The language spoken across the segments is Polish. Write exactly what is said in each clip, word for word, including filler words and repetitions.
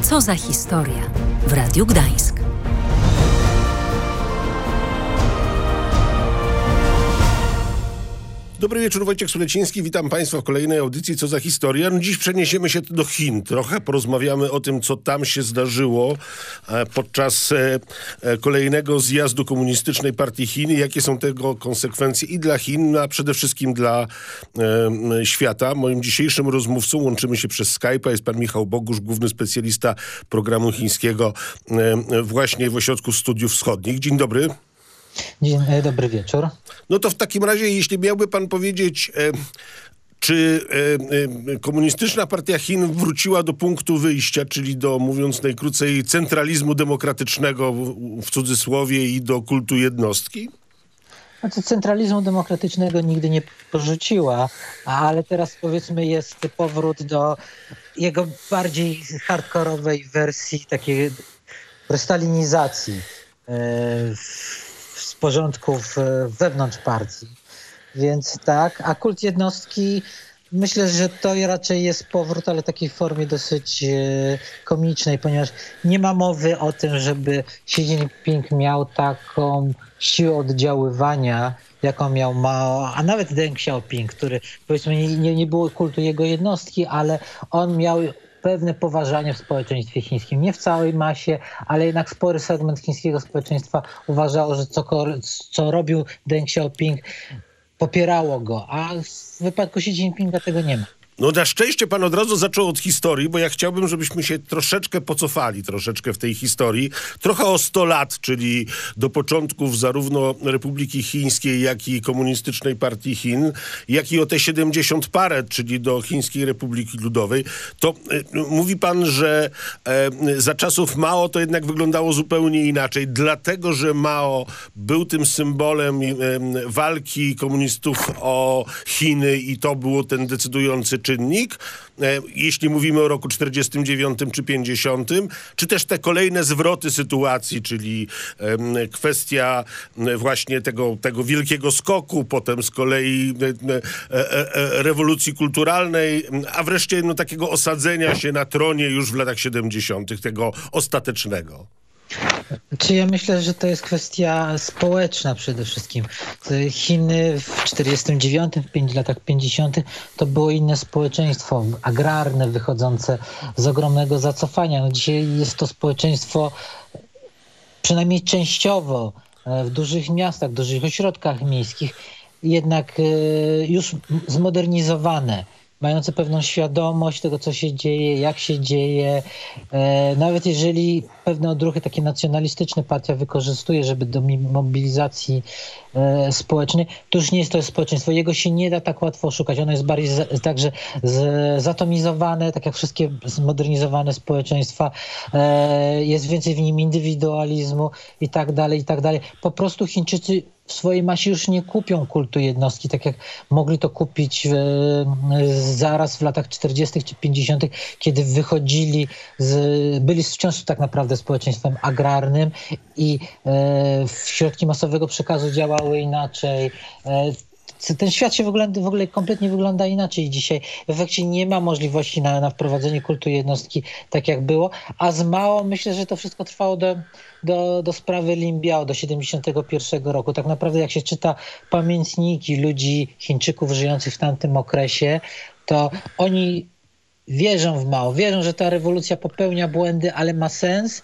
Co za historia w Radiu Gdańsk. Dobry wieczór, Wojciech Suleciński. Witam Państwa w kolejnej audycji Co za historia. No dziś przeniesiemy się do Chin. Trochę porozmawiamy o tym, co tam się zdarzyło podczas kolejnego zjazdu Komunistycznej Partii Chin i jakie są tego konsekwencje i dla Chin, a przede wszystkim dla e, świata. Moim dzisiejszym rozmówcą, łączymy się przez Skype'a, jest pan Michał Bogusz, główny specjalista programu chińskiego e, właśnie w Ośrodku Studiów Wschodnich. Dzień dobry. Dzień dobry wieczór. No to w takim razie, jeśli miałby pan powiedzieć, e, czy e, e, Komunistyczna Partia Chin wróciła do punktu wyjścia, czyli do, mówiąc najkrócej, centralizmu demokratycznego w, w cudzysłowie i do kultu jednostki? Znaczy, centralizmu demokratycznego nigdy nie porzuciła, ale teraz powiedzmy jest powrót do jego bardziej hardkorowej wersji, takiej prestalinizacji e, z porządków wewnątrz partii. Więc tak, a kult jednostki, myślę, że to raczej jest powrót, ale w takiej formie dosyć e, komicznej, ponieważ nie ma mowy o tym, żeby Xi Jinping miał taką siłę oddziaływania, jaką miał Mao, a nawet Deng Xiaoping, który powiedzmy nie, nie, nie było kultu jego jednostki, ale on miał pewne poważanie w społeczeństwie chińskim. Nie w całej masie, ale jednak spory segment chińskiego społeczeństwa uważało, że co, co robił Deng Xiaoping, popierało go, a w wypadku Xi Jinpinga tego nie ma. No na szczęście pan od razu zaczął od historii, bo ja chciałbym, żebyśmy się troszeczkę pocofali, troszeczkę w tej historii. Trochę o sto lat, czyli do początków zarówno Republiki Chińskiej, jak i Komunistycznej Partii Chin, jak i o te siedemdziesiąt parę, czyli do Chińskiej Republiki Ludowej. To y, mówi pan, że y, za czasów Mao to jednak wyglądało zupełnie inaczej, dlatego, że Mao był tym symbolem y, y, walki komunistów o Chiny i to było ten decydujący czynnik, jeśli mówimy o roku czterdziestym dziewiątym czy pięćdziesiątym, czy też te kolejne zwroty sytuacji, czyli kwestia właśnie tego, tego wielkiego skoku, potem z kolei rewolucji kulturalnej, a wreszcie no, takiego osadzenia się na tronie już w latach siedemdziesiątych, tego ostatecznego. Czy ja myślę, że to jest kwestia społeczna przede wszystkim. Chiny w czterdziestym dziewiątym, w latach pięćdziesiątych to było inne społeczeństwo, agrarne, wychodzące z ogromnego zacofania. No dzisiaj jest to społeczeństwo przynajmniej częściowo w dużych miastach, w dużych ośrodkach miejskich, jednak już zmodernizowane, mające pewną świadomość tego, co się dzieje, jak się dzieje. E, nawet jeżeli pewne odruchy takie nacjonalistyczne partia wykorzystuje, żeby do mobilizacji e, społecznej, to już nie jest to społeczeństwo. Jego się nie da tak łatwo oszukać. Ono jest bardziej z, także z, zatomizowane, tak jak wszystkie zmodernizowane społeczeństwa. E, jest więcej w nim indywidualizmu i tak dalej, i tak dalej. Po prostu Chińczycy w swojej masie już nie kupią kultu jednostki, tak jak mogli to kupić e, zaraz w latach czterdziestych czy pięćdziesiątych, kiedy wychodzili, z, byli wciąż tak naprawdę społeczeństwem agrarnym i e, środki masowego przekazu działały inaczej. E, ten świat się w ogóle, w ogóle kompletnie wygląda inaczej dzisiaj. W efekcie nie ma możliwości na, na wprowadzenie kultu jednostki tak jak było, a z Mao myślę, że to wszystko trwało do, do, do sprawy Lin Biao, do siedemdziesiątego pierwszego roku. Tak naprawdę jak się czyta pamiętniki ludzi, Chińczyków żyjących w tamtym okresie, to oni wierzą w Mao, wierzą, że ta rewolucja popełnia błędy, ale ma sens.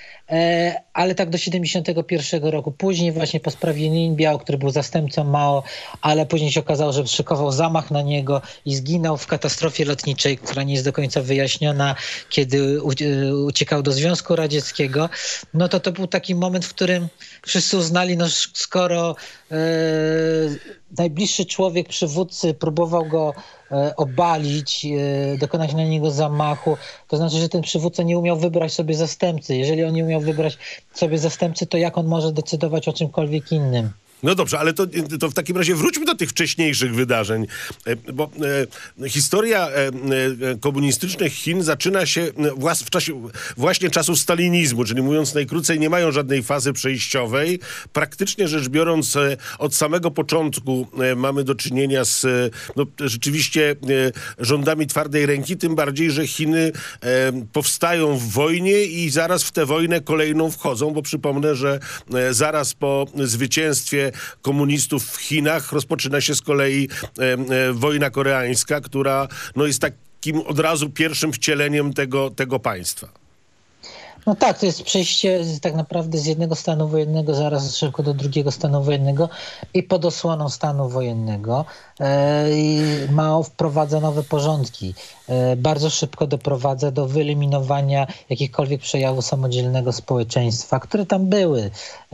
E, ale tak do siedemdziesiątego pierwszego roku. Później właśnie po sprawie Lin Biao, który był zastępcą Mao, ale później się okazało, że szykował zamach na niego i zginął w katastrofie lotniczej, która nie jest do końca wyjaśniona, kiedy u, uciekał do Związku Radzieckiego. No to to był taki moment, w którym wszyscy uznali, no skoro e, najbliższy człowiek przywódcy próbował go e, obalić, e, dokonać na niego zamachu, to znaczy, że ten przywódca nie umiał wybrać sobie zastępcy. Jeżeli on nie umiał wybrać sobie zastępcy, to jak on może decydować o czymkolwiek innym? No dobrze, ale to, to w takim razie wróćmy do tych wcześniejszych wydarzeń, bo e, historia e, komunistycznych Chin zaczyna się włas, w czasie właśnie czasów stalinizmu, czyli mówiąc najkrócej, nie mają żadnej fazy przejściowej. Praktycznie rzecz biorąc, e, od samego początku e, mamy do czynienia z e, no, rzeczywiście e, rządami twardej ręki, tym bardziej, że Chiny e, powstają w wojnie i zaraz w tę wojnę kolejną wchodzą, bo przypomnę, że e, zaraz po zwycięstwie komunistów w Chinach rozpoczyna się z kolei e, e, wojna koreańska, która no, jest takim od razu pierwszym wcieleniem tego, tego państwa. No tak, to jest przejście z, tak naprawdę z jednego stanu wojennego zaraz szybko do drugiego stanu wojennego i pod osłoną stanu wojennego. E, i Mao wprowadza nowe porządki. E, bardzo szybko doprowadza do wyeliminowania jakichkolwiek przejawów samodzielnego społeczeństwa, które tam były.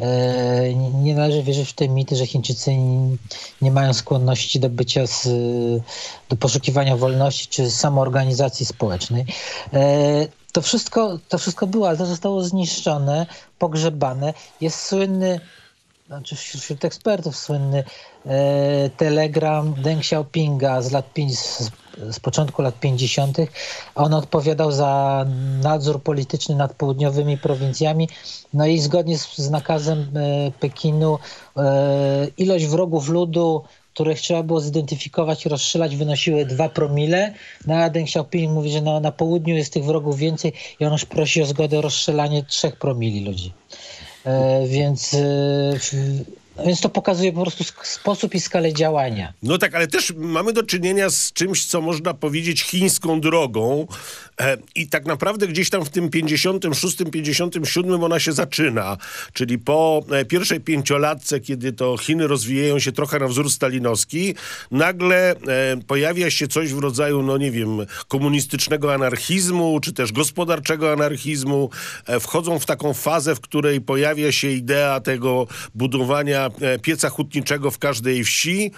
E, nie, nie należy wierzyć w te mity, że Chińczycy nie, nie mają skłonności do bycia z, do poszukiwania wolności czy samoorganizacji społecznej. E, To wszystko, to wszystko było, ale to zostało zniszczone, pogrzebane. Jest słynny, znaczy wśród ekspertów słynny e, telegram Deng Xiaopinga z, lat, z, z początku lat pięćdziesiątych. On odpowiadał za nadzór polityczny nad południowymi prowincjami. No i zgodnie z, z nakazem e, Pekinu e, ilość wrogów ludu, których trzeba było zidentyfikować i rozstrzelać, wynosiły dwa promile. No a Deng Xiaoping mówi, że no, na południu jest tych wrogów więcej i on już prosi o zgodę o rozstrzelanie trzech promili ludzi. E, więc, e, więc to pokazuje po prostu sposób i skalę działania. No tak, ale też mamy do czynienia z czymś, co można powiedzieć chińską drogą e, i tak naprawdę gdzieś tam w tym pięćdziesiątym szóstym, pięćdziesiątym siódmym ona się zaczyna, czyli po e, pierwszej pięciolatce, kiedy to Chiny rozwijają się trochę na wzór stalinowski, nagle e, pojawia się coś w rodzaju, no nie wiem, komunistycznego anarchizmu, czy też gospodarczego anarchizmu. E, wchodzą w taką fazę, w której pojawia się idea tego budowania pieca hutniczego w każdej wsi.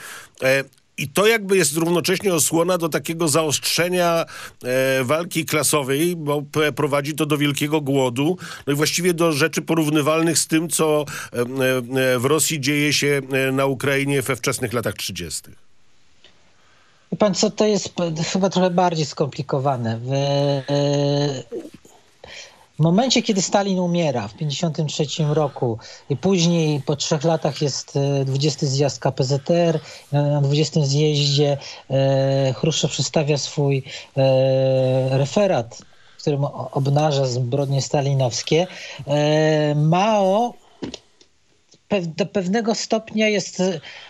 I to jakby jest równocześnie osłona do takiego zaostrzenia e, walki klasowej, bo p- prowadzi to do wielkiego głodu, no i właściwie do rzeczy porównywalnych z tym, co e, e, w Rosji dzieje się na Ukrainie we wczesnych latach trzydziestych. Wie pan co, to jest chyba trochę bardziej skomplikowane. W, e, W momencie, kiedy Stalin umiera w pięćdziesiątym trzecim roku i później po trzech latach jest dwudziesty zjazd K P Z R, na dwudziestym zjeździe e, Chruszczow przedstawia swój e, referat, w którym obnaża zbrodnie stalinowskie. E, Mao pew, do pewnego stopnia jest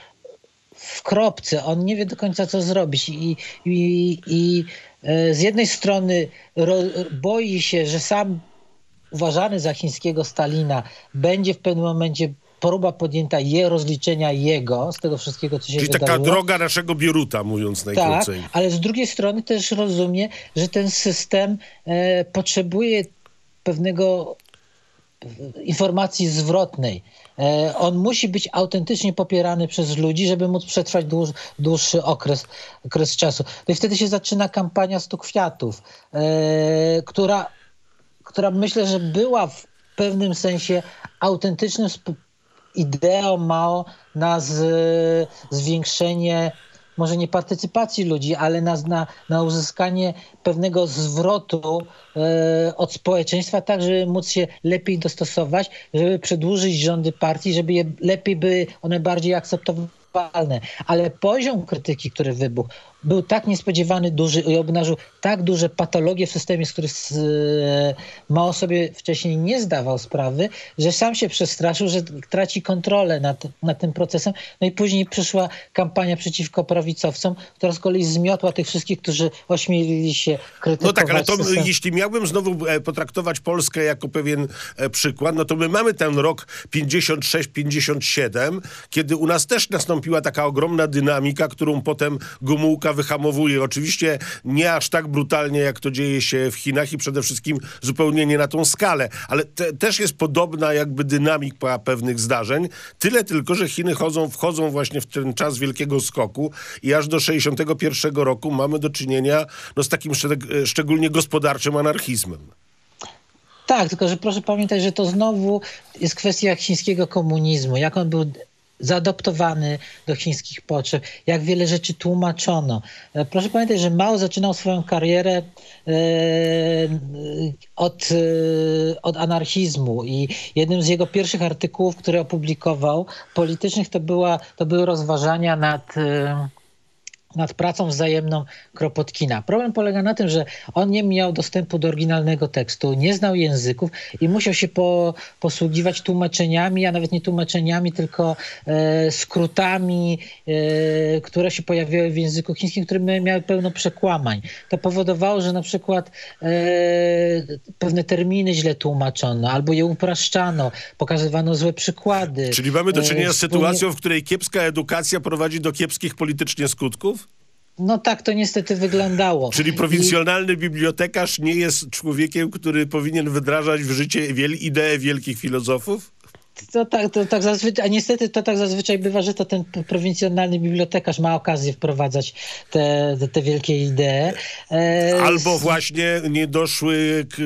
w kropce. On nie wie do końca, co zrobić i, i, i e, z jednej strony ro, boi się, że sam uważany za chińskiego Stalina będzie w pewnym momencie próba podjęta je rozliczenia jego z tego wszystkiego, co się Czyli wydarzyło. taka droga naszego Bieruta, mówiąc najkrócej. Tak, ale z drugiej strony też rozumie, że ten system e, potrzebuje pewnego informacji zwrotnej. E, on musi być autentycznie popierany przez ludzi, żeby móc przetrwać dłuż, dłuższy okres, okres czasu. No i wtedy się zaczyna kampania stu kwiatów, e, która która myślę, że była w pewnym sensie autentycznym sp- ideą Mao na z, zwiększenie, może nie partycypacji ludzi, ale na, na, na uzyskanie pewnego zwrotu e, od społeczeństwa, tak żeby móc się lepiej dostosować, żeby przedłużyć rządy partii, żeby je lepiej były one bardziej akceptowalne. Ale poziom krytyki, który wybuchł, był tak niespodziewany, duży i obnażył tak duże patologie w systemie, z których Mao sobie wcześniej nie zdawał sprawy, że sam się przestraszył, że traci kontrolę nad, nad tym procesem. No i później przyszła kampania przeciwko prawicowcom, która z kolei zmiotła tych wszystkich, którzy ośmielili się krytykować. No tak, ale to system. Jeśli miałbym znowu e, potraktować Polskę jako pewien e, przykład, no to my mamy ten rok pięćdziesiąt sześć pięćdziesiąt siedem, kiedy u nas też nastąpiła taka ogromna dynamika, którą potem Gomułka wyhamowuje. Oczywiście nie aż tak brutalnie, jak to dzieje się w Chinach i przede wszystkim zupełnie nie na tą skalę, ale te, też jest podobna jakby dynamika pewnych zdarzeń. Tyle tylko, że Chiny chodzą, wchodzą właśnie w ten czas wielkiego skoku i aż do sześćdziesiątego pierwszego roku mamy do czynienia no, z takim szczeg- szczególnie gospodarczym anarchizmem. Tak, tylko że proszę pamiętać, że to znowu jest kwestia chińskiego komunizmu. Jak on był zaadoptowany do chińskich potrzeb, jak wiele rzeczy tłumaczono. Proszę pamiętać, że Mao zaczynał swoją karierę e, od, e, od anarchizmu i jednym z jego pierwszych artykułów, które opublikował, politycznych, to, była, to były rozważania nad... E, nad pracą wzajemną Kropotkina. Problem polega na tym, że on nie miał dostępu do oryginalnego tekstu, nie znał języków i musiał się po, posługiwać tłumaczeniami, a nawet nie tłumaczeniami, tylko e, skrótami, e, które się pojawiały w języku chińskim, które miały pełno przekłamań. To powodowało, że na przykład e, pewne terminy źle tłumaczono, albo je upraszczano, pokazywano złe przykłady. Czyli mamy do czynienia e, z sytuacją, w której kiepska edukacja prowadzi do kiepskich politycznie skutków? No tak to niestety wyglądało. Czyli prowincjonalny I... bibliotekarz nie jest człowiekiem, który powinien wdrażać w życie wiel... ideę wielkich filozofów? To tak, to tak zazwyczaj, a niestety to tak zazwyczaj bywa, że to ten prowincjonalny bibliotekarz ma okazję wprowadzać te, te, te wielkie idee. E... Albo właśnie nie doszły k,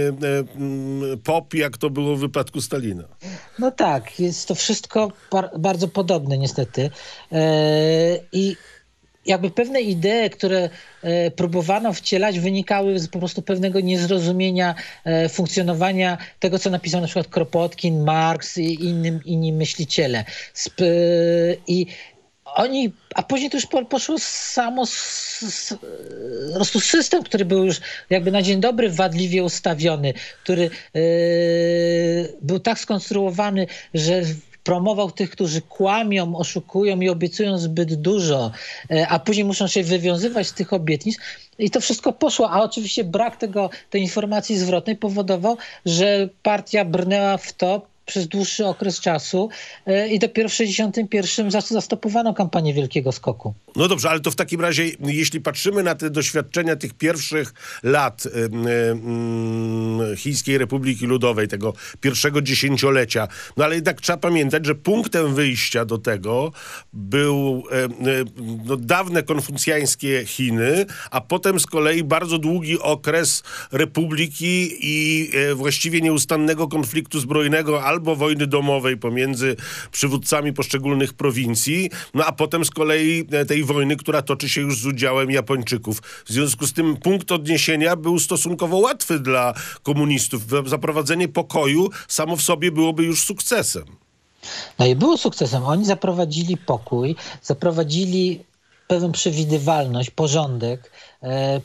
e, pop, jak to było w wypadku Stalina. No tak, jest to wszystko par, bardzo podobne niestety. E, I jakby pewne idee, które e, próbowano wcielać, wynikały z po prostu pewnego niezrozumienia e, funkcjonowania tego, co napisał na przykład Kropotkin, Marks i innym, inni myśliciele. Sp, e, I oni, a później to już po, poszło samo s, s, po prostu system, który był już jakby na dzień dobry wadliwie ustawiony, który e, był tak skonstruowany, że promował tych, którzy kłamią, oszukują i obiecują zbyt dużo, a później muszą się wywiązywać z tych obietnic. I to wszystko poszło, a oczywiście brak tego, tej informacji zwrotnej powodował, że partia brnęła w to przez dłuższy okres czasu i dopiero w sześćdziesiątym pierwszym zastopowano kampanię Wielkiego Skoku. No dobrze, ale to w takim razie, jeśli patrzymy na te doświadczenia tych pierwszych lat y, y, Chińskiej Republiki Ludowej, tego pierwszego dziesięciolecia, no ale jednak trzeba pamiętać, że punktem wyjścia do tego był y, y, no, dawne konfucjańskie Chiny, a potem z kolei bardzo długi okres republiki i y, właściwie nieustannego konfliktu zbrojnego albo wojny domowej pomiędzy przywódcami poszczególnych prowincji, no a potem z kolei tej wojny, która toczy się już z udziałem Japończyków. W związku z tym punkt odniesienia był stosunkowo łatwy dla komunistów. Zaprowadzenie pokoju samo w sobie byłoby już sukcesem. No i było sukcesem. Oni zaprowadzili pokój, zaprowadzili pewną przewidywalność, porządek, e, e,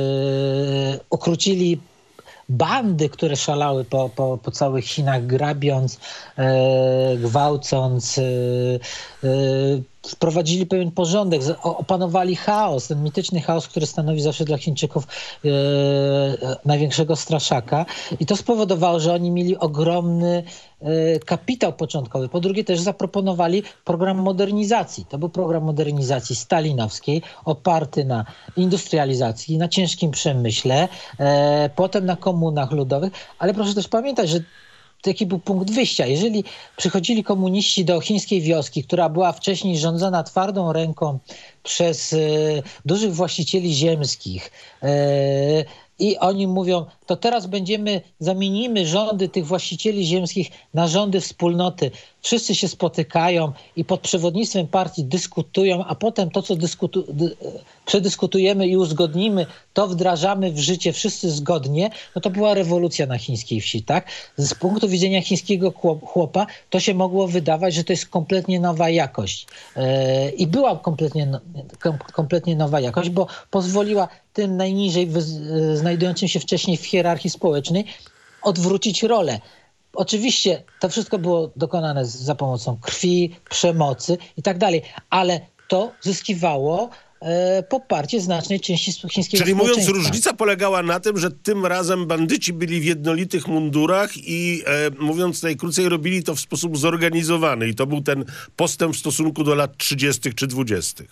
ukrócili bandy, które szalały po, po, po całych Chinach, grabiąc, e, gwałcąc, e, e, wprowadzili pewien porządek, opanowali chaos, ten mityczny chaos, który stanowi zawsze dla Chińczyków e, największego straszaka. I to spowodowało, że oni mieli ogromny e, kapitał początkowy. Po drugie też zaproponowali program modernizacji. To był program modernizacji stalinowskiej, oparty na industrializacji, na ciężkim przemyśle, e, potem na komunach ludowych. Ale proszę też pamiętać, że jaki był punkt wyjścia. Jeżeli przychodzili komuniści do chińskiej wioski, która była wcześniej rządzona twardą ręką przez e, dużych właścicieli ziemskich, e, i oni mówią, to teraz będziemy, zamienimy rządy tych właścicieli ziemskich na rządy wspólnoty. Wszyscy się spotykają i pod przewodnictwem partii dyskutują, a potem to, co dyskutu, dy, przedyskutujemy i uzgodnimy, to wdrażamy w życie wszyscy zgodnie. No to była rewolucja na chińskiej wsi, tak? Z punktu widzenia chińskiego chłopa to się mogło wydawać, że to jest kompletnie nowa jakość. Yy, I była kompletnie, no, kom, kompletnie nowa jakość, bo pozwoliła tym najniżej wy- znajdującym się wcześniej w hierarchii społecznej odwrócić rolę. Oczywiście to wszystko było dokonane za pomocą krwi, przemocy i tak dalej, ale to zyskiwało e, poparcie znacznej części chińskiego Czyli mówiąc, społeczeństwa. różnica polegała na tym, że tym razem bandyci byli w jednolitych mundurach i e, mówiąc najkrócej, robili to w sposób zorganizowany i to był ten postęp w stosunku do lat trzydziestych czy dwudziestych.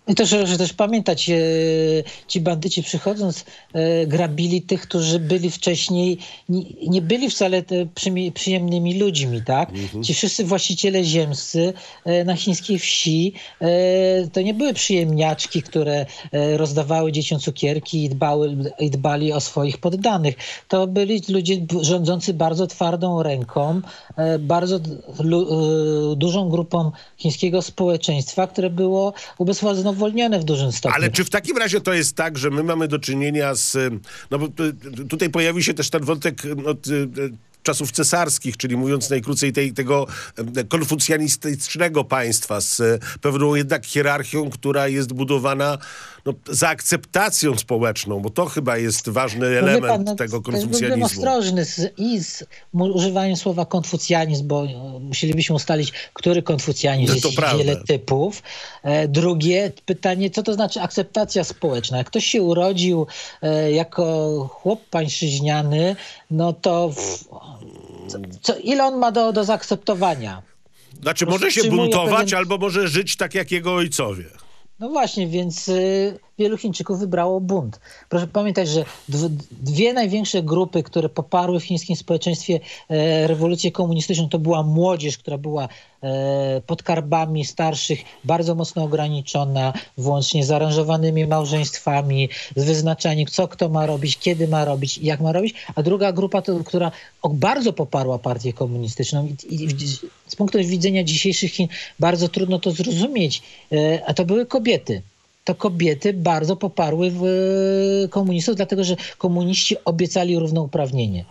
I też, że też pamiętać, e, ci bandyci przychodząc e, grabili tych, którzy byli wcześniej, nie, nie byli wcale te przymi, przyjemnymi ludźmi, tak? Mhm. Ci wszyscy właściciele ziemscy e, na chińskiej wsi e, to nie były przyjemniaczki, które e, rozdawały dzieciom cukierki i, dbały, i dbali o swoich poddanych. To byli ludzie rządzący bardzo twardą ręką, e, bardzo lu, e, dużą grupą chińskiego społeczeństwa, które było ubezwłasnowolnione w dużym stopniu. Ale czy w takim razie to jest tak, że my mamy do czynienia z... No bo tutaj pojawił się też ten wątek od czasów cesarskich, czyli mówiąc najkrócej tej, tego konfucjanistycznego państwa z pewną jednak hierarchią, która jest budowana no, za akceptacją społeczną, bo to chyba jest ważny element no, pan, no, tego konfucjanizmu. Byłem ostrożny z, i z używaniem słowa konfucjanizm, bo musielibyśmy ustalić, który konfucjanizm, no, jest wiele typów. E, drugie pytanie, co to znaczy akceptacja społeczna? Jak ktoś się urodził e, jako chłop pańszczyźniany, no to w, co, co, ile on ma do, do zaakceptowania? Znaczy może się buntować, pewien... albo może żyć tak jak jego ojcowie. No właśnie, więc y, wielu Chińczyków wybrało bunt. Proszę pamiętać, że dwie największe grupy, które poparły w chińskim społeczeństwie e, rewolucję komunistyczną, to była młodzież, która była e, pod karbami starszych, bardzo mocno ograniczona, włącznie z aranżowanymi małżeństwami, z wyznaczaniem, co kto ma robić, kiedy ma robić i jak ma robić. A druga grupa, to, która bardzo poparła partię komunistyczną i, i, i z punktu widzenia dzisiejszych Chin bardzo trudno to zrozumieć, e, a to były kobiety. To kobiety bardzo poparły w komunistów, dlatego że komuniści obiecali równouprawnienie.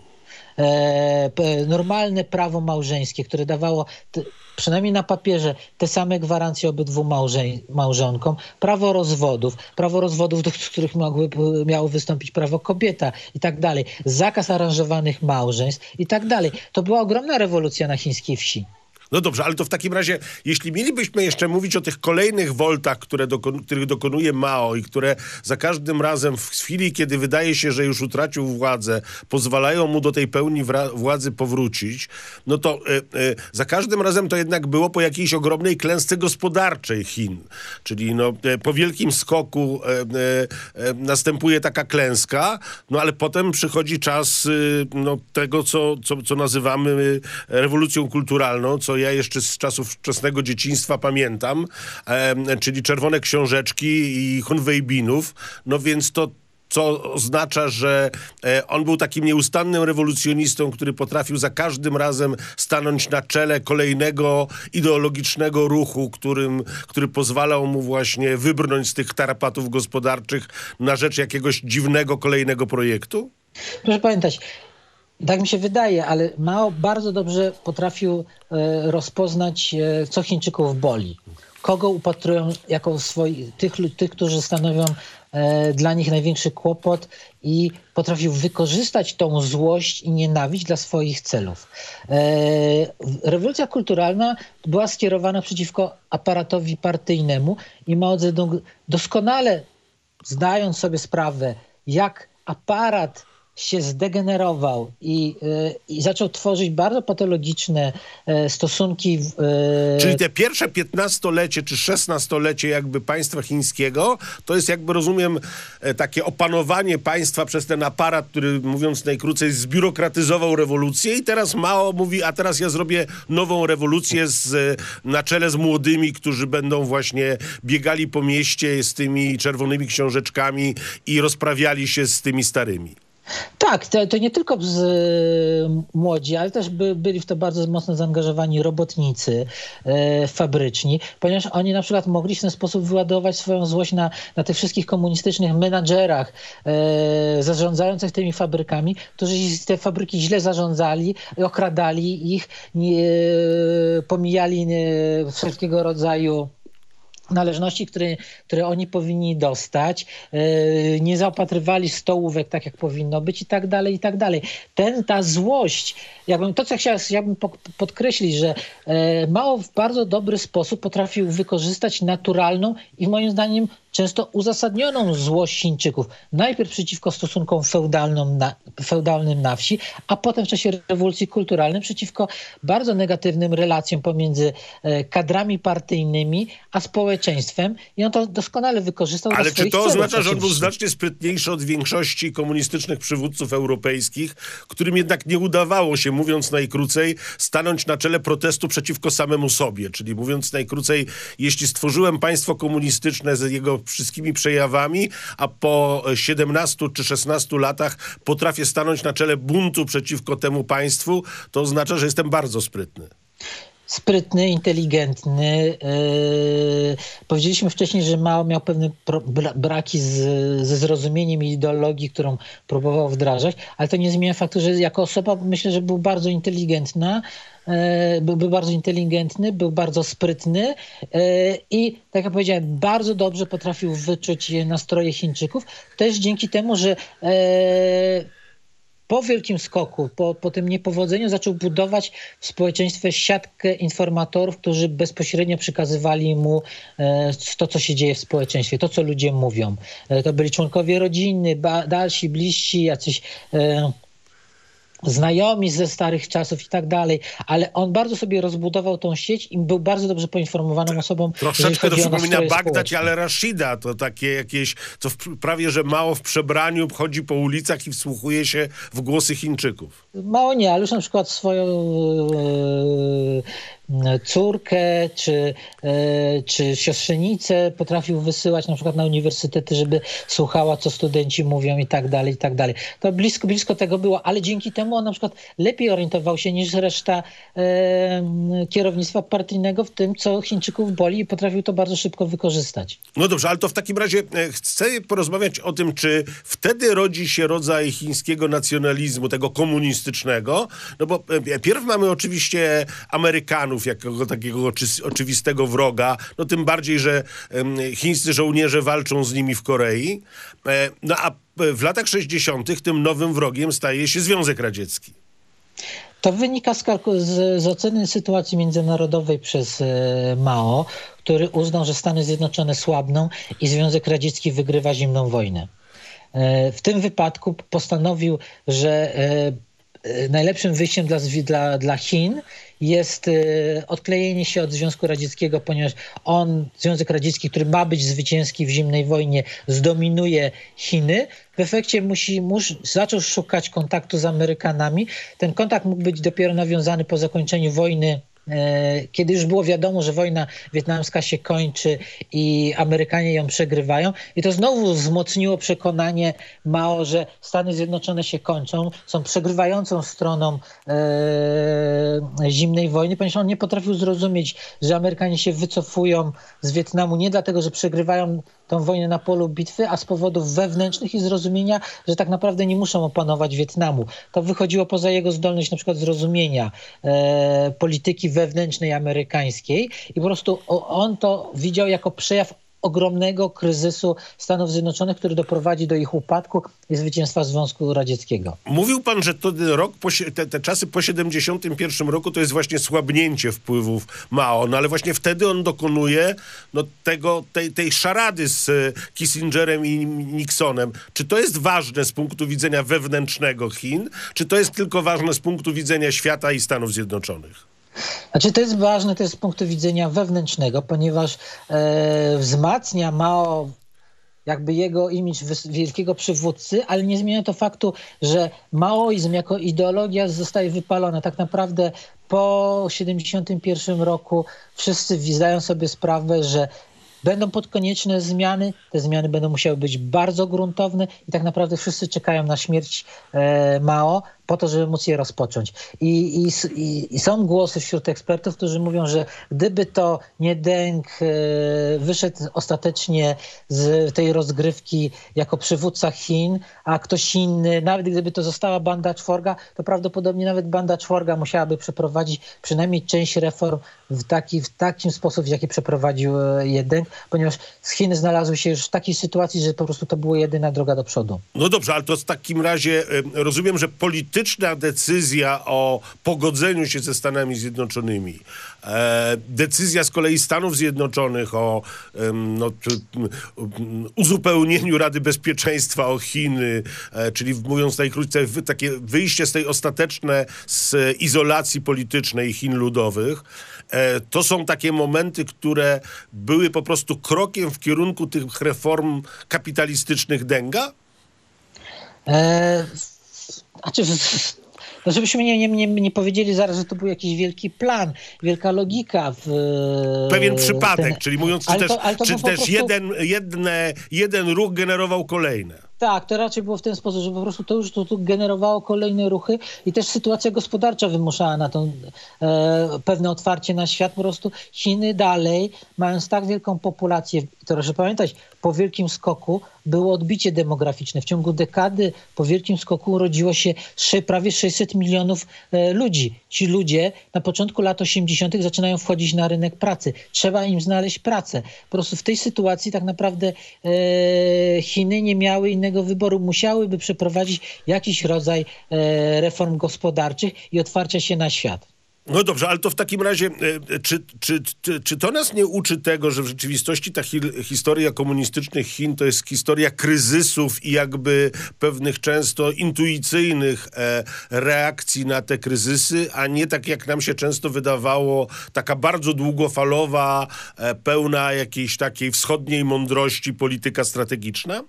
E, normalne prawo małżeńskie, które dawało te, przynajmniej na papierze te same gwarancje obydwu małże, małżonkom, prawo rozwodów, prawo rozwodów, do których mogły, miało wystąpić prawo kobieta i tak dalej, zakaz aranżowanych małżeństw i tak dalej. To była ogromna rewolucja na chińskiej wsi. No dobrze, ale to w takim razie, jeśli mielibyśmy jeszcze mówić o tych kolejnych woltach, które dokon- których dokonuje Mao i które za każdym razem w chwili, kiedy wydaje się, że już utracił władzę, pozwalają mu do tej pełni wra- władzy powrócić, no to y, y, za każdym razem to jednak było po jakiejś ogromnej klęsce gospodarczej Chin. Czyli no, y, po wielkim skoku y, y, y, następuje taka klęska, no ale potem przychodzi czas y, no, tego, co, co, co nazywamy y, rewolucją kulturalną, co ja jeszcze z czasów wczesnego dzieciństwa pamiętam, e, czyli czerwone książeczki i Hunwejbinów, no więc to co oznacza, że e, on był takim nieustannym rewolucjonistą, który potrafił za każdym razem stanąć na czele kolejnego ideologicznego ruchu, którym, który pozwalał mu właśnie wybrnąć z tych tarapatów gospodarczych na rzecz jakiegoś dziwnego kolejnego projektu? Proszę pamiętać, tak mi się wydaje, ale Mao bardzo dobrze potrafił e, rozpoznać, e, co Chińczyków boli. Kogo upatrują jako swoich, tych, tych, którzy stanowią e, dla nich największy kłopot i potrafił wykorzystać tą złość i nienawiść dla swoich celów. E, rewolucja kulturalna była skierowana przeciwko aparatowi partyjnemu i Mao Zedong doskonale zdając sobie sprawę, jak aparat się zdegenerował i, y, i zaczął tworzyć bardzo patologiczne y, stosunki. Y, Czyli te pierwsze piętnastolecie czy szesnastolecie jakby państwa chińskiego, to jest jakby, rozumiem, takie opanowanie państwa przez ten aparat, który, mówiąc najkrócej, zbiurokratyzował rewolucję i teraz Mao mówi, a teraz ja zrobię nową rewolucję z, na czele z młodymi, którzy będą właśnie biegali po mieście z tymi czerwonymi książeczkami i rozprawiali się z tymi starymi. Tak, to, to nie tylko z, y, młodzi, ale też by, byli w to bardzo mocno zaangażowani robotnicy y, fabryczni, ponieważ oni na przykład mogli w ten sposób wyładować swoją złość na, na tych wszystkich komunistycznych menadżerach y, zarządzających tymi fabrykami, którzy te fabryki źle zarządzali, okradali ich, nie, y, pomijali y, wszelkiego rodzaju należności, które, które oni powinni dostać, yy, nie zaopatrywali stołówek tak, jak powinno być i tak dalej, i tak dalej. Ten, ta złość, jakbym, to co chciałem, chciałbym podkreślić, że yy, Mao w bardzo dobry sposób potrafił wykorzystać naturalną i moim zdaniem często uzasadnioną złość Chińczyków. Najpierw przeciwko stosunkom feudalnym na, feudalnym na wsi, a potem w czasie rewolucji kulturalnej przeciwko bardzo negatywnym relacjom pomiędzy kadrami partyjnymi a społeczeństwem. I on to doskonale wykorzystał. Ale czy to oznacza, że on był oczywiście. znacznie sprytniejszy od większości komunistycznych przywódców europejskich, którym jednak nie udawało się, mówiąc najkrócej, stanąć na czele protestu przeciwko samemu sobie? Czyli mówiąc najkrócej, jeśli stworzyłem państwo komunistyczne z jego wszystkimi przejawami, a po siedemnastu czy szesnastu latach potrafię stanąć na czele buntu przeciwko temu państwu, to oznacza, że jestem bardzo sprytny. Sprytny, inteligentny. Yy, powiedzieliśmy wcześniej, że Mao miał pewne pro, bra, braki z, ze zrozumieniem ideologii, którą próbował wdrażać, ale to nie zmienia faktu, że jako osoba myślę, że był bardzo inteligentna, yy, był, był bardzo inteligentny, był bardzo sprytny yy, i tak jak powiedziałem, bardzo dobrze potrafił wyczuć nastroje Chińczyków. Też dzięki temu, że yy, po wielkim skoku, po, po tym niepowodzeniu zaczął budować w społeczeństwie siatkę informatorów, którzy bezpośrednio przekazywali mu e, to, co się dzieje w społeczeństwie, to, co ludzie mówią. E, to byli członkowie rodziny, ba, dalsi, bliżsi, jacyś e, znajomi ze starych czasów i tak dalej, ale on bardzo sobie rozbudował tą sieć i był bardzo dobrze poinformowaną osobą. Troszeczkę to przypomina Bagdad i al-Rashida, to takie jakieś, co w, prawie, że Mao w przebraniu chodzi po ulicach i wsłuchuje się w głosy Chińczyków. Mało nie, ale już na przykład swoją e, córkę czy, e, czy siostrzenicę potrafił wysyłać na przykład na uniwersytety, żeby słuchała, co studenci mówią i tak dalej, i tak dalej. To blisko, blisko tego było, ale dzięki temu on na przykład lepiej orientował się niż reszta e, kierownictwa partyjnego w tym, co Chińczyków boli i potrafił to bardzo szybko wykorzystać. No dobrze, ale to w takim razie e, chcę porozmawiać o tym, czy wtedy rodzi się rodzaj chińskiego nacjonalizmu, tego komunistycznego, no bo e, pierw mamy oczywiście Amerykanów jako takiego oczy, oczywistego wroga, no tym bardziej, że e, chińscy żołnierze walczą z nimi w Korei, e, no a w latach sześćdziesiątych tym nowym wrogiem staje się Związek Radziecki. To wynika z, z, z oceny sytuacji międzynarodowej przez e, Mao, który uznał, że Stany Zjednoczone słabną i Związek Radziecki wygrywa zimną wojnę. E, w tym wypadku postanowił, że e, e, najlepszym wyjściem dla, dla, dla Chin jest e, odklejenie się od Związku Radzieckiego, ponieważ on, Związek Radziecki, który ma być zwycięski w zimnej wojnie, zdominuje Chiny. W efekcie musi, musi, zaczął szukać kontaktu z Amerykanami. Ten kontakt mógł być dopiero nawiązany po zakończeniu wojny, e, kiedy już było wiadomo, że wojna wietnamska się kończy i Amerykanie ją przegrywają. I to znowu wzmocniło przekonanie Mao, że Stany Zjednoczone się kończą, są przegrywającą stroną e, zimnej wojny, ponieważ on nie potrafił zrozumieć, że Amerykanie się wycofują z Wietnamu nie dlatego, że przegrywają tą wojnę na polu bitwy, a z powodów wewnętrznych i zrozumienia, że tak naprawdę nie muszą opanować Wietnamu. To wychodziło poza jego zdolność na przykład zrozumienia e, polityki wewnętrznej amerykańskiej i po prostu on to widział jako przejaw ogromnego kryzysu Stanów Zjednoczonych, który doprowadzi do ich upadku i zwycięstwa Związku Radzieckiego. Mówił pan, że to rok po, te, te czasy po siedemdziesiątym pierwszym roku to jest właśnie słabnięcie wpływów Mao, no ale właśnie wtedy on dokonuje no, tego, tej, tej szarady z Kissingerem i Nixonem. Czy to jest ważne z punktu widzenia wewnętrznego Chin, czy to jest tylko ważne z punktu widzenia świata i Stanów Zjednoczonych? Znaczy to jest ważne też z punktu widzenia wewnętrznego, ponieważ e, wzmacnia Mao jakby jego imidż wielkiego przywódcy, ale nie zmienia to faktu, że maoizm jako ideologia zostaje wypalona. Tak naprawdę po siedemdziesiątym pierwszym roku wszyscy zdają sobie sprawę, że będą podkonieczne zmiany, te zmiany będą musiały być bardzo gruntowne i tak naprawdę wszyscy czekają na śmierć e, Mao po to, żeby móc je rozpocząć. I, i, i są głosy wśród ekspertów, którzy mówią, że gdyby to nie Deng e, wyszedł ostatecznie z tej rozgrywki jako przywódca Chin, a ktoś inny, nawet gdyby to została banda czworga, to prawdopodobnie nawet banda czworga musiałaby przeprowadzić przynajmniej część reform w taki, w takim sposób, w jaki przeprowadził je Deng, ponieważ Chiny znalazły się już w takiej sytuacji, że po prostu to była jedyna droga do przodu. No dobrze, ale to w takim razie rozumiem, że politycznie polityczna decyzja o pogodzeniu się ze Stanami Zjednoczonymi, e, decyzja z kolei Stanów Zjednoczonych o e, no, czy, uzupełnieniu Rady Bezpieczeństwa o Chiny, e, czyli mówiąc najkrócej, wy, takie wyjście z tej ostateczne z izolacji politycznej Chin Ludowych, e, to są takie momenty, które były po prostu krokiem w kierunku tych reform kapitalistycznych Denga? E, znaczy, no żebyśmy nie, nie, nie, nie powiedzieli zaraz, że to był jakiś wielki plan, wielka logika. W, Pewien przypadek, ten, czyli mówiąc, czy ale też, to, ale to czy po też prostu... jeden, jedne, jeden ruch generował kolejne. Tak, to raczej było w ten sposób, że po prostu to już to, to generowało kolejne ruchy i też sytuacja gospodarcza wymuszała na to e, pewne otwarcie na świat. Po prostu Chiny dalej, mając tak wielką populację, to proszę pamiętać, po wielkim skoku było odbicie demograficzne. W ciągu dekady po wielkim skoku urodziło się prawie sześćset milionów e, ludzi. Ci ludzie na początku lat osiemdziesiątych zaczynają wchodzić na rynek pracy. Trzeba im znaleźć pracę. Po prostu w tej sytuacji tak naprawdę e, Chiny nie miały innego wyboru. Musiałyby przeprowadzić jakiś rodzaj e, reform gospodarczych i otwarcia się na świat. No dobrze, ale to w takim razie, czy, czy, czy, czy to nas nie uczy tego, że w rzeczywistości ta hi historia komunistycznych Chin to jest historia kryzysów i jakby pewnych często intuicyjnych e, reakcji na te kryzysy, a nie tak jak nam się często wydawało, taka bardzo długofalowa, e, pełna jakiejś takiej wschodniej mądrości polityka strategiczna?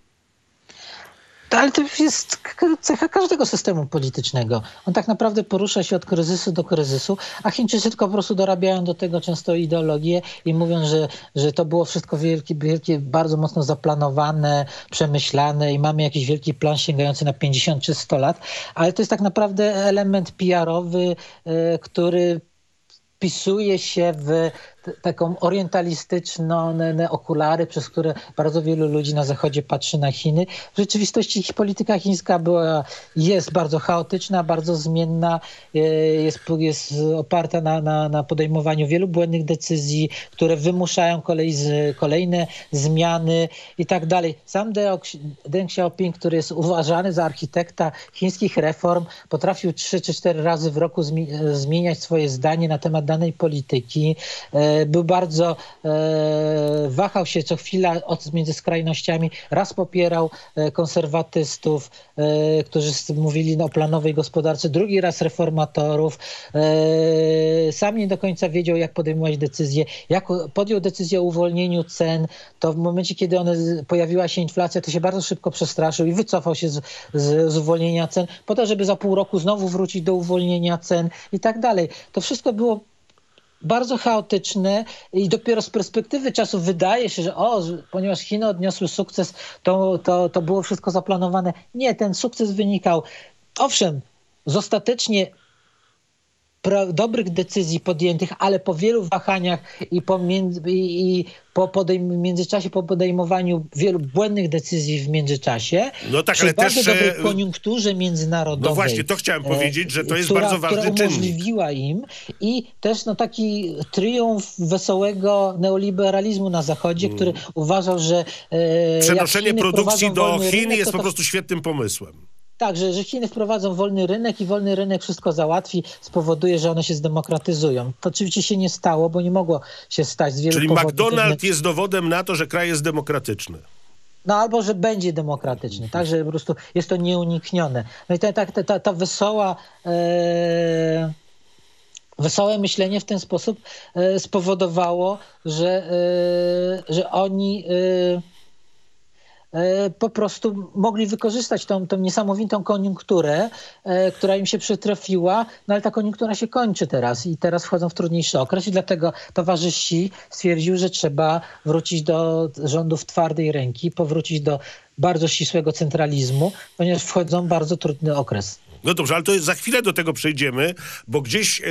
Ale to jest cecha każdego systemu politycznego. On tak naprawdę porusza się od kryzysu do kryzysu, a Chińczycy tylko po prostu dorabiają do tego często ideologię i mówią, że, że to było wszystko wielkie, wielkie, bardzo mocno zaplanowane, przemyślane i mamy jakiś wielki plan sięgający na pięćdziesiąt czy sto lat, ale to jest tak naprawdę element P R-owy, który wpisuje się w taką orientalistyczną okulary, przez które bardzo wielu ludzi na Zachodzie patrzy na Chiny. W rzeczywistości polityka chińska była, jest bardzo chaotyczna, bardzo zmienna, jest, jest oparta na, na, na podejmowaniu wielu błędnych decyzji, które wymuszają kolej, kolejne zmiany i tak dalej. Sam Deng Xiaoping, który jest uważany za architekta chińskich reform, potrafił trzy czy cztery razy w roku zmieniać swoje zdanie na temat danej polityki. Był bardzo, e, wahał się co chwila od, między skrajnościami. Raz popierał e, konserwatystów, e, którzy mówili o planowej gospodarce, drugi raz reformatorów. E, sam nie do końca wiedział, jak podejmować decyzje. Jak podjął decyzję o uwolnieniu cen, to w momencie, kiedy one, pojawiła się inflacja, to się bardzo szybko przestraszył i wycofał się z, z, z uwolnienia cen, po to, żeby za pół roku znowu wrócić do uwolnienia cen i tak dalej. To wszystko było bardzo chaotyczne i dopiero z perspektywy czasu wydaje się, że o, ponieważ Chiny odniosły sukces, to, to, to było wszystko zaplanowane. Nie, ten sukces wynikał, owszem, z ostatecznie dobrych decyzji podjętych, ale po wielu wahaniach i po, między, i, i po podejm- międzyczasie, po podejmowaniu wielu błędnych decyzji w międzyczasie, no tak, przy ale bardzo też dobrej koniunkturze międzynarodowej. No właśnie, to chciałem powiedzieć, że to jest która, bardzo ważny która czynnik. umożliwiła im i też no, taki triumf wesołego neoliberalizmu na Zachodzie, hmm. który uważał, że e, przenoszenie produkcji do Chin rynek, jest to po to... prostu świetnym pomysłem. Tak, że, że Chiny wprowadzą wolny rynek i wolny rynek wszystko załatwi, spowoduje, że one się zdemokratyzują. To oczywiście się nie stało, bo nie mogło się stać z wielu Czyli powodów. McDonald's jest dowodem na to, że kraj jest demokratyczny. No albo, że będzie demokratyczny, tak, że po prostu jest to nieuniknione. No i ta, ta, ta, ta wesoła... E... Wesołe myślenie w ten sposób e, spowodowało, że, e, że oni... E, po prostu mogli wykorzystać tą, tą niesamowitą koniunkturę, e, która im się przytrafiła, no ale ta koniunktura się kończy teraz i teraz wchodzą w trudniejszy okres i dlatego towarzysz Xi stwierdził, że trzeba wrócić do rządów twardej ręki, powrócić do bardzo ścisłego centralizmu, ponieważ wchodzą w bardzo trudny okres. No dobrze, ale to za chwilę do tego przejdziemy, bo gdzieś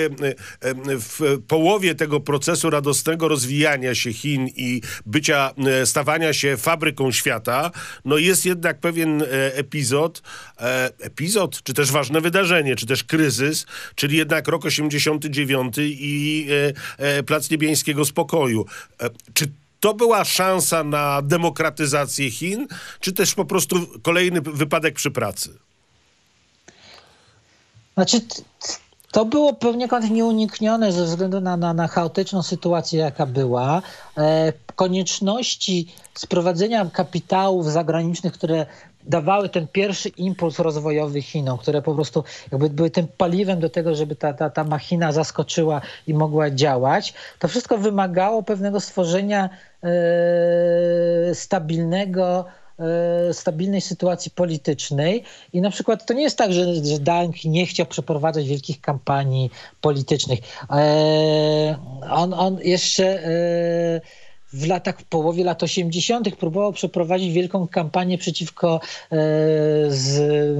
w połowie tego procesu radosnego rozwijania się Chin i bycia, stawania się fabryką świata, no jest jednak pewien epizod, epizod, czy też ważne wydarzenie, czy też kryzys, czyli jednak rok osiemdziesiąty dziewiąty i Plac Niebiańskiego Spokoju. Czy to była szansa na demokratyzację Chin, czy też po prostu kolejny wypadek przy pracy? Znaczy, t- t- to było poniekąd nieuniknione ze względu na, na, na chaotyczną sytuację, jaka była. E, konieczności sprowadzenia kapitałów zagranicznych, które dawały ten pierwszy impuls rozwojowy Chinom, które po prostu jakby były tym paliwem do tego, żeby ta, ta, ta machina zaskoczyła i mogła działać. To wszystko wymagało pewnego stworzenia e, stabilnego stabilnej sytuacji politycznej i na przykład to nie jest tak, że, że Deng nie chciał przeprowadzać wielkich kampanii politycznych. E, on, on jeszcze e, w latach, w połowie lat osiemdziesiątych próbował przeprowadzić wielką kampanię przeciwko e, z,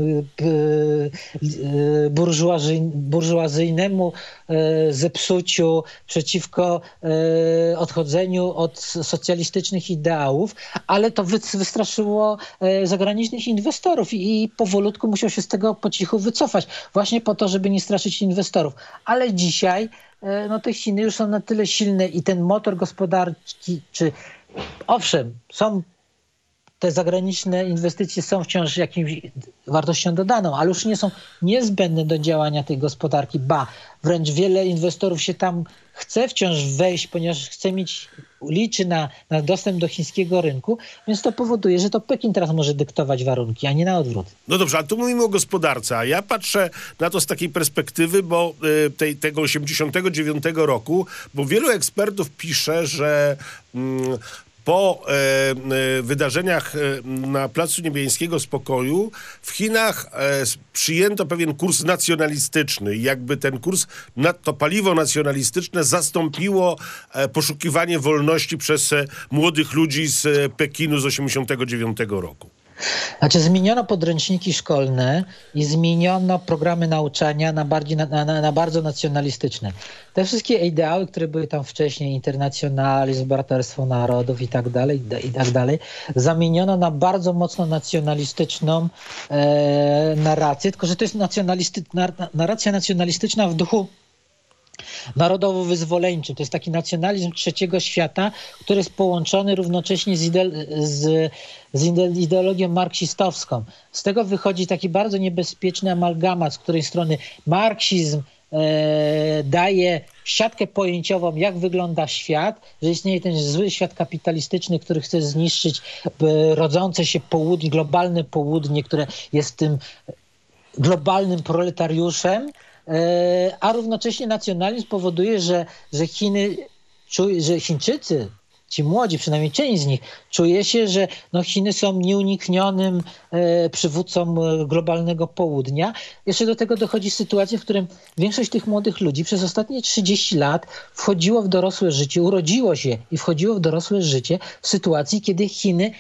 e, burżuazy, burżuazyjnemu e, zepsuciu, przeciwko e, odchodzeniu od socjalistycznych ideałów, ale to wy, wystraszyło e, zagranicznych inwestorów i, i powolutku musiał się z tego po cichu wycofać, właśnie po to, żeby nie straszyć inwestorów. Ale dzisiaj no te Chiny już są na tyle silne i ten motor gospodarki, czy owszem, są te zagraniczne inwestycje są wciąż jakimś wartością dodaną, ale już nie są niezbędne do działania tej gospodarki. Ba, wręcz wiele inwestorów się tam chce wciąż wejść, ponieważ chce mieć, liczy na, na dostęp do chińskiego rynku, więc to powoduje, że to Pekin teraz może dyktować warunki, a nie na odwrót. No dobrze, ale tu mówimy o gospodarce, a ja patrzę na to z takiej perspektywy, bo y, tej, tego osiemdziesiątego dziewiątego roku, bo wielu ekspertów pisze, że mm, po e, e, wydarzeniach e, na Placu Niebiańskiego Spokoju w Chinach e, przyjęto pewien kurs nacjonalistyczny i jakby ten kurs, na, to paliwo nacjonalistyczne zastąpiło e, poszukiwanie wolności przez e, młodych ludzi z e, Pekinu z osiemdziesiątego dziewiątego roku. Znaczy zmieniono podręczniki szkolne i zmieniono programy nauczania na, bardziej, na, na, na bardzo nacjonalistyczne. Te wszystkie ideały, które były tam wcześniej, internacjonalizm, braterstwo narodów i tak dalej, i tak dalej, zamieniono na bardzo mocno nacjonalistyczną e, narrację, tylko że to jest nacjonalisty, narracja nacjonalistyczna w duchu narodowo-wyzwoleńczym. To jest taki nacjonalizm trzeciego świata, który jest połączony równocześnie z, ide- z, z ideologią marksistowską. Z tego wychodzi taki bardzo niebezpieczny amalgamat, z której strony marksizm e, daje siatkę pojęciową, jak wygląda świat, że istnieje ten zły świat kapitalistyczny, który chce zniszczyć e, rodzące się południe, globalne południe, które jest tym globalnym proletariuszem, a równocześnie nacjonalizm powoduje, że, że Chiny, że Chińczycy, ci młodzi, przynajmniej część z nich, czuje się, że no Chiny są nieuniknionym e, przywódcą globalnego południa. Jeszcze do tego dochodzi sytuacja, w którym większość tych młodych ludzi przez ostatnie trzydzieści lat wchodziło w dorosłe życie, urodziło się i wchodziło w dorosłe życie w sytuacji, kiedy Chiny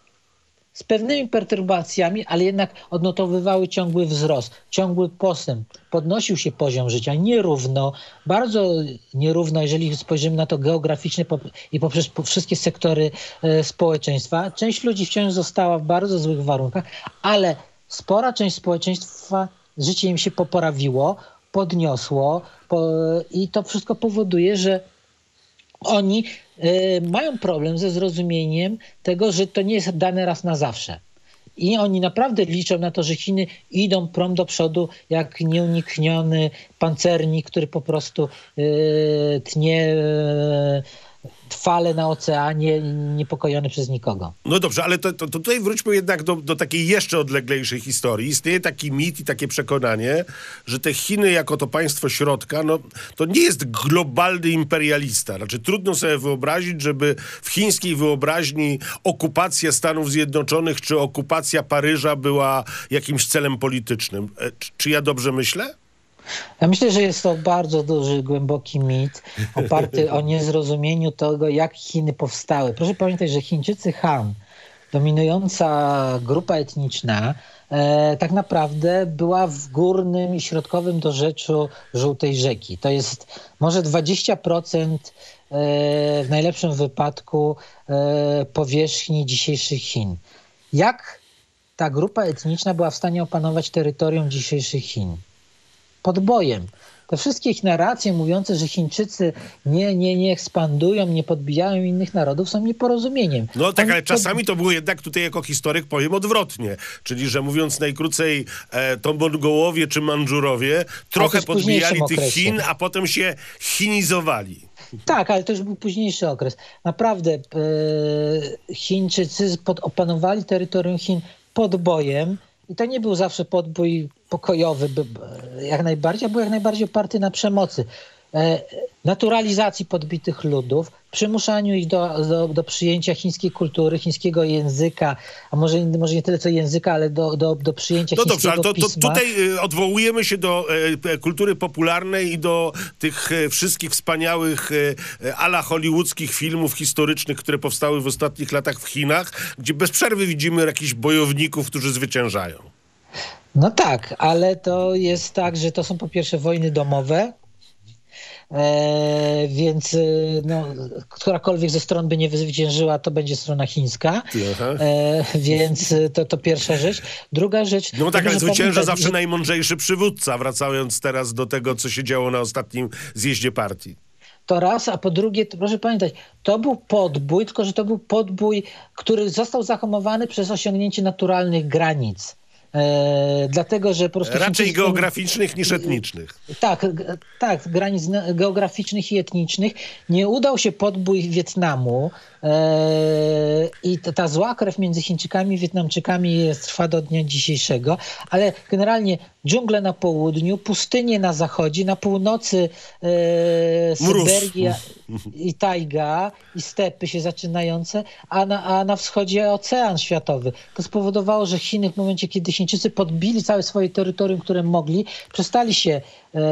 z pewnymi perturbacjami, ale jednak odnotowywały ciągły wzrost, ciągły postęp. Podnosił się poziom życia nierówno, bardzo nierówno, jeżeli spojrzymy na to geograficznie i poprzez wszystkie sektory e, społeczeństwa. Część ludzi wciąż została w bardzo złych warunkach, ale spora część społeczeństwa, życie im się poprawiło, podniosło po, i to wszystko powoduje, że oni y, mają problem ze zrozumieniem tego, że to nie jest dane raz na zawsze. I oni naprawdę liczą na to, że Chiny idą prom do przodu jak nieunikniony pancernik, który po prostu y, tnie y, fale na oceanie, niepokojony przez nikogo. No dobrze, ale to, to, to tutaj wróćmy jednak do, do takiej jeszcze odleglejszej historii. Istnieje taki mit i takie przekonanie, że te Chiny jako to państwo środka, no to nie jest globalny imperialista. Znaczy trudno sobie wyobrazić, żeby w chińskiej wyobraźni okupacja Stanów Zjednoczonych czy okupacja Paryża była jakimś celem politycznym. E, czy, czy ja dobrze myślę? Ja myślę, że jest to bardzo duży, głęboki mit oparty o niezrozumieniu tego, jak Chiny powstały. Proszę pamiętać, że Chińczycy Han, dominująca grupa etniczna, e, tak naprawdę była w górnym i środkowym dorzeczu Żółtej Rzeki. To jest może dwadzieścia procent e, w najlepszym wypadku e, powierzchni dzisiejszych Chin. Jak ta grupa etniczna była w stanie opanować terytorium dzisiejszych Chin? podbojem. Te wszystkie ich narracje mówiące, że Chińczycy nie, nie, nie ekspandują, nie podbijają innych narodów, są nieporozumieniem. No tak, Oni ale czasami to było jednak, tutaj jako historyk powiem odwrotnie. Czyli, że mówiąc najkrócej, e, to Mongołowie czy Mandżurowie trochę podbijali tych Chin, a potem się chinizowali. Tak, ale to już był późniejszy okres. Naprawdę e, Chińczycy pod, opanowali terytorium Chin podbojem i to nie był zawsze podbój pokojowy, by, jak najbardziej, a był jak najbardziej oparty na przemocy. E, naturalizacji podbitych ludów, przymuszaniu ich do, do, do przyjęcia chińskiej kultury, chińskiego języka, a może, może nie tyle co języka, ale do, do, do przyjęcia no chińskiego dobrze, ale to, to pisma. tutaj y, odwołujemy się do y, kultury popularnej i do tych y, wszystkich wspaniałych y, ala hollywoodzkich filmów historycznych, które powstały w ostatnich latach w Chinach, gdzie bez przerwy widzimy jakichś bojowników, którzy zwyciężają. No tak, ale to jest tak, że to są po pierwsze wojny domowe, e, więc no, którakolwiek ze stron by nie zwyciężyła, to będzie strona chińska, e, więc to, to pierwsza rzecz. Druga rzecz... No tak, ale zwycięża pamiętać, zawsze że... najmądrzejszy przywódca, wracając teraz do tego, co się działo na ostatnim zjeździe partii. To raz, a po drugie, to proszę pamiętać, to był podbój, tylko że to był podbój, który został zahamowany przez osiągnięcie naturalnych granic. E, dlatego, że po prostu... Raczej Chińczycy... geograficznych niż etnicznych. Tak, tak, granic geograficznych i etnicznych. Nie udał się podbój Wietnamu e, i ta, ta zła krew między Chińczykami i Wietnamczykami jest, trwa do dnia dzisiejszego, ale generalnie dżungle na południu, pustynie na zachodzie, na północy e, Syberia i tajga i stepy się zaczynające, a na, a na wschodzie ocean światowy. To spowodowało, że Chiny w momencie, kiedy Chińczycy podbili całe swoje terytorium, które mogli, przestali się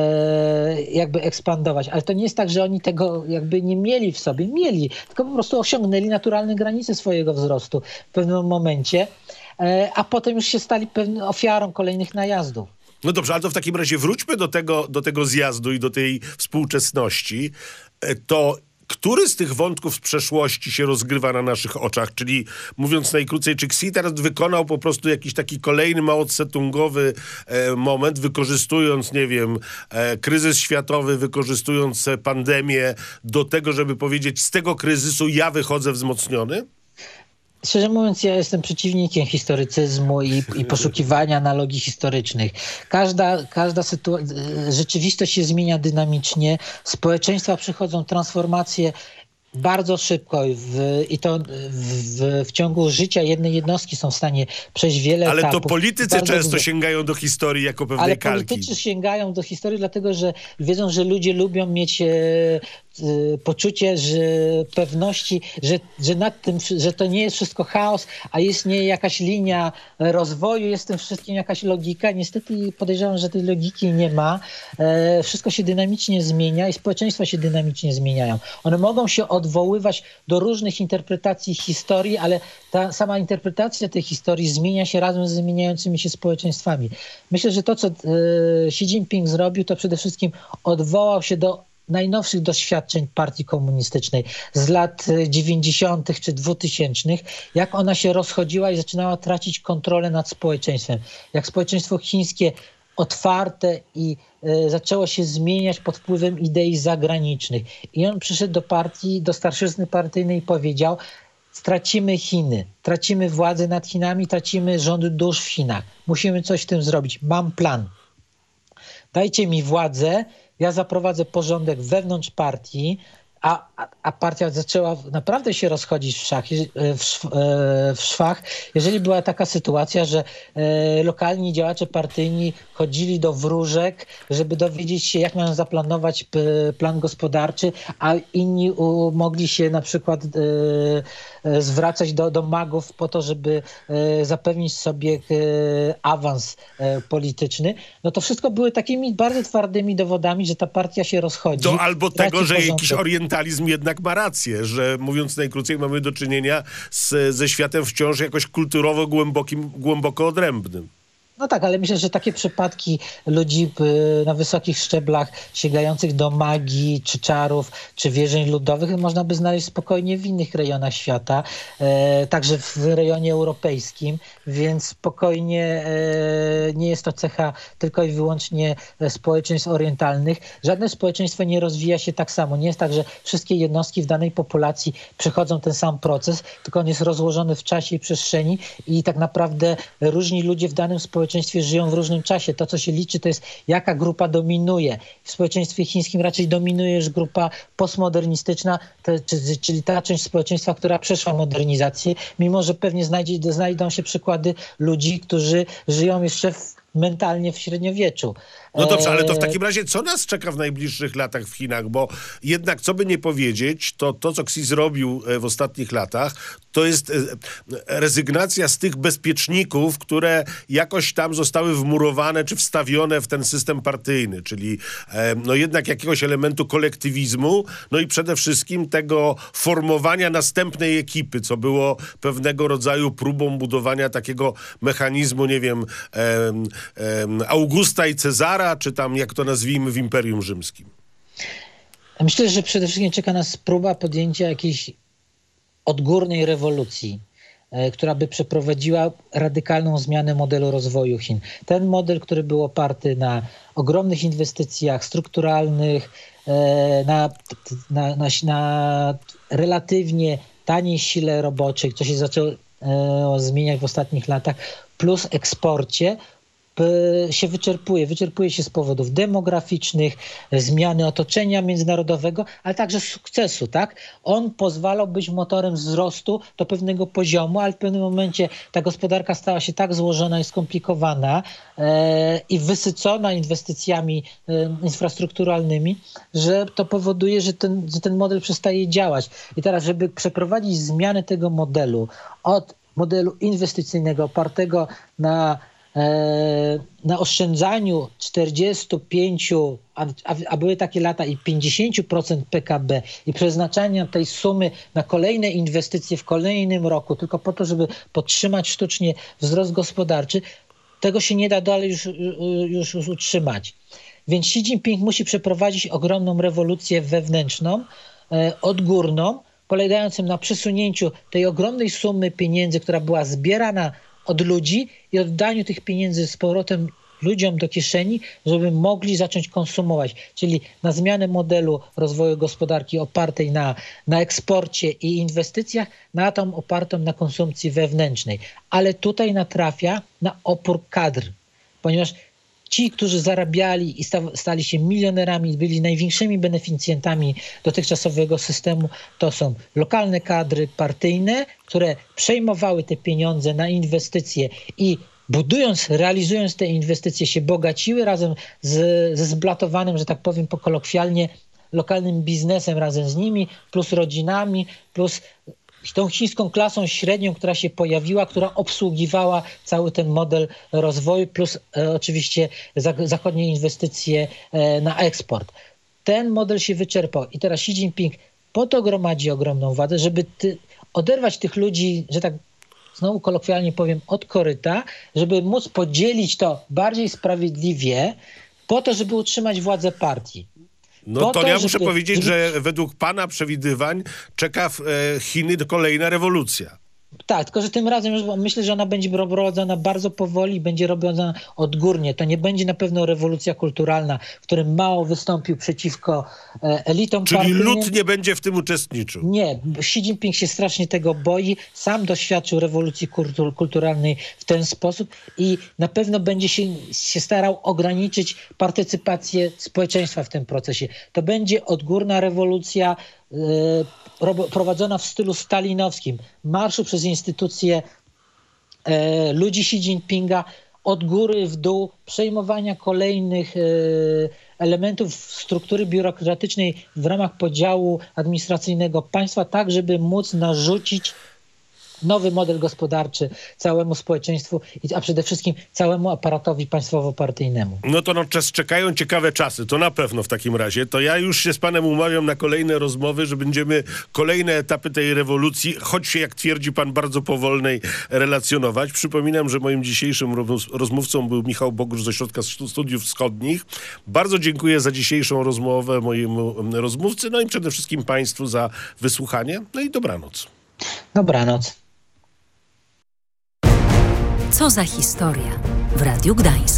e, jakby ekspandować. Ale to nie jest tak, że oni tego jakby nie mieli w sobie. Mieli, tylko po prostu osiągnęli naturalne granice swojego wzrostu w pewnym momencie, e, a potem już się stali pewną ofiarą kolejnych najazdów. No dobrze, ale to w takim razie wróćmy do tego, do tego zjazdu i do tej współczesności. To który z tych wątków z przeszłości się rozgrywa na naszych oczach? Czyli mówiąc najkrócej, czy Xi teraz wykonał po prostu jakiś taki kolejny Mao Tse-tungowy e, moment, wykorzystując, nie wiem, e, kryzys światowy, wykorzystując e, pandemię do tego, żeby powiedzieć, z tego kryzysu ja wychodzę wzmocniony? Szczerze mówiąc, ja jestem przeciwnikiem historycyzmu i, i poszukiwania analogii historycznych. Każda, każda sytuacja, rzeczywistość się zmienia dynamicznie, społeczeństwa przechodzą transformacje bardzo szybko w, i to w, w ciągu życia jednej jednostki są w stanie przejść wiele Ale etapów. to politycy bardzo często dużo. sięgają do historii jako pewnej Ale kalki. politycy sięgają do historii, dlatego że wiedzą, że ludzie lubią mieć e, e, poczucie, że pewności, że, że nad tym, że to nie jest wszystko chaos, a jest nie jakaś linia rozwoju, jest w tym wszystkim jakaś logika. Niestety podejrzewam, że tej logiki nie ma. E, wszystko się dynamicznie zmienia i społeczeństwa się dynamicznie zmieniają. One mogą się odwoływać do różnych interpretacji historii, ale ta sama interpretacja tej historii zmienia się razem z zmieniającymi się społeczeństwami. Myślę, że to, co e, Xi Jinping zrobił, to przede wszystkim odwołał się do najnowszych doświadczeń partii komunistycznej z lat dziewięćdziesiątych czy dwutysięcznych, jak ona się rozchodziła i zaczynała tracić kontrolę nad społeczeństwem. Jak społeczeństwo chińskie otwarte i y, zaczęło się zmieniać pod wpływem idei zagranicznych. I on przyszedł do partii, do starszyzny partyjnej i powiedział: stracimy Chiny, tracimy władzę nad Chinami, tracimy rząd dusz w Chinach. Musimy coś w tym zrobić. Mam plan. Dajcie mi władzę, ja zaprowadzę porządek wewnątrz partii, a, a, a partia zaczęła naprawdę się rozchodzić w, szach, w, w szwach. Jeżeli była taka sytuacja, że e, lokalni działacze partyjni chodzili do wróżek, żeby dowiedzieć się, jak mają zaplanować p, plan gospodarczy, a inni u, mogli się na przykład e, e, zwracać do, do magów po to, żeby e, zapewnić sobie e, awans e, polityczny, no to wszystko były takimi bardzo twardymi dowodami, że ta partia się rozchodzi. To albo tego, że porządek. jakiś orientalizm jednak ma rację, że mówiąc najkrócej mamy do czynienia z, ze światem wciąż jakoś kulturowo głębokim, głęboko odrębnym. No tak, ale myślę, że takie przypadki ludzi na wysokich szczeblach sięgających do magii, czy czarów, czy wierzeń ludowych można by znaleźć spokojnie w innych rejonach świata, e, także w rejonie europejskim, więc spokojnie e, nie jest to cecha tylko i wyłącznie społeczeństw orientalnych. Żadne społeczeństwo nie rozwija się tak samo. Nie jest tak, że wszystkie jednostki w danej populacji przechodzą ten sam proces, tylko on jest rozłożony w czasie i przestrzeni i tak naprawdę różni ludzie w danym społeczeństwie żyją w różnym czasie. To, co się liczy, to jest jaka grupa dominuje. W społeczeństwie chińskim raczej dominuje już grupa postmodernistyczna, to, czyli ta część społeczeństwa, która przeszła modernizację, mimo że pewnie znajdzie, znajdą się przykłady ludzi, którzy żyją jeszcze w mentalnie w średniowieczu. No dobrze, ale to w takim razie co nas czeka w najbliższych latach w Chinach? Bo jednak, co by nie powiedzieć, to to, co Xi zrobił w ostatnich latach, to jest rezygnacja z tych bezpieczników, które jakoś tam zostały wmurowane czy wstawione w ten system partyjny, czyli no jednak jakiegoś elementu kolektywizmu, no i przede wszystkim tego formowania następnej ekipy, co było pewnego rodzaju próbą budowania takiego mechanizmu, nie wiem, em, em, Augusta i Cezara, czy tam, jak to nazwijmy, w Imperium Rzymskim? Myślę, że przede wszystkim czeka nas próba podjęcia jakiejś odgórnej rewolucji, e, która by przeprowadziła radykalną zmianę modelu rozwoju Chin. Ten model, który był oparty na ogromnych inwestycjach strukturalnych, e, na, na, na, na relatywnie taniej sile roboczej, co się zaczęło e, zmieniać w ostatnich latach, plus eksporcie, się wyczerpuje. Wyczerpuje się z powodów demograficznych, zmiany otoczenia międzynarodowego, ale także sukcesu, tak? On pozwalał być motorem wzrostu do pewnego poziomu, ale w pewnym momencie ta gospodarka stała się tak złożona i skomplikowana e, i wysycona inwestycjami e, infrastrukturalnymi, że to powoduje, że ten, że ten model przestaje działać. I teraz, żeby przeprowadzić zmianę tego modelu od modelu inwestycyjnego opartego na na oszczędzaniu czterdziestu pięciu, a, a były takie lata i pięćdziesiąt procent P K B i przeznaczania tej sumy na kolejne inwestycje w kolejnym roku, tylko po to, żeby podtrzymać sztucznie wzrost gospodarczy, tego się nie da dalej już, już, już utrzymać. Więc Xi Jinping musi przeprowadzić ogromną rewolucję wewnętrzną, e, odgórną, polegającą na przesunięciu tej ogromnej sumy pieniędzy, która była zbierana od ludzi i oddaniu tych pieniędzy z powrotem ludziom do kieszeni, żeby mogli zacząć konsumować. Czyli na zmianę modelu rozwoju gospodarki opartej na, na eksporcie i inwestycjach, na tą opartą na konsumpcji wewnętrznej. Ale tutaj natrafia na opór kadr, ponieważ ci, którzy zarabiali i stali się milionerami, byli największymi beneficjentami dotychczasowego systemu, to są lokalne kadry partyjne, które przejmowały te pieniądze na inwestycje i budując, realizując te inwestycje się bogaciły razem z, ze zblatowanym, że tak powiem pokolokwialnie, lokalnym biznesem razem z nimi, plus rodzinami, plus tą chińską klasą średnią, która się pojawiła, która obsługiwała cały ten model rozwoju, plus e, oczywiście za, zachodnie inwestycje e, na eksport. Ten model się wyczerpał i teraz Xi Jinping po to gromadzi ogromną władzę, żeby ty, oderwać tych ludzi, że tak znowu kolokwialnie powiem, od koryta, żeby móc podzielić to bardziej sprawiedliwie po to, żeby utrzymać władzę partii. No Po to, to, ja żeby- muszę powiedzieć, żeby- że według pana przewidywań czeka w e, Chiny kolejna rewolucja. Tak, tylko że tym razem już myślę, że ona będzie prowadzona bardzo powoli, będzie robiona odgórnie. To nie będzie na pewno rewolucja kulturalna, w którym Mao wystąpił przeciwko e, elitom Czyli partyjnym. lud nie będzie w tym uczestniczył. Nie, Xi Jinping się strasznie tego boi. Sam doświadczył rewolucji kultur, kulturalnej w ten sposób i na pewno będzie się, się starał ograniczyć partycypację społeczeństwa w tym procesie. To będzie odgórna rewolucja e, robo- prowadzona w stylu stalinowskim. Marszu przez instytucje e, ludzi Xi Jinpinga od góry w dół, przejmowania kolejnych e, elementów struktury biurokratycznej w ramach podziału administracyjnego państwa, tak żeby móc narzucić nowy model gospodarczy całemu społeczeństwu, a przede wszystkim całemu aparatowi państwowo-partyjnemu. No to no, czas, czekają ciekawe czasy, to na pewno w takim razie. To ja już się z panem umawiam na kolejne rozmowy, że będziemy kolejne etapy tej rewolucji, choć jak twierdzi pan, bardzo powolnej, relacjonować. Przypominam, że moim dzisiejszym rozmówcą był Michał Bogusz z Ośrodka Studiów Wschodnich. Bardzo dziękuję za dzisiejszą rozmowę mojemu rozmówcy, no i przede wszystkim państwu za wysłuchanie. No i dobranoc. Dobranoc. Co za historia w Radiu Gdańsk.